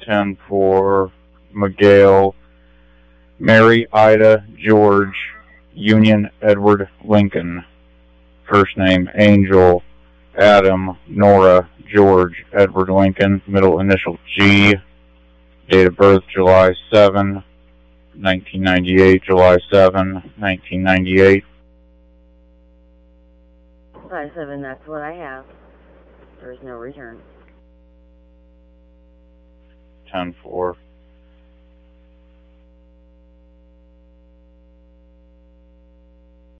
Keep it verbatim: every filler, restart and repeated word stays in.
ten four, McGale, Mary Ida George, Union Edward Lincoln. First name Angel, Adam, Nora, George, Edward Lincoln, middle initial G. Date of birth July seventh, nineteen ninety-eight, July seventh, nineteen ninety-eight. July seventh, that's what I have. There is no return. ten four.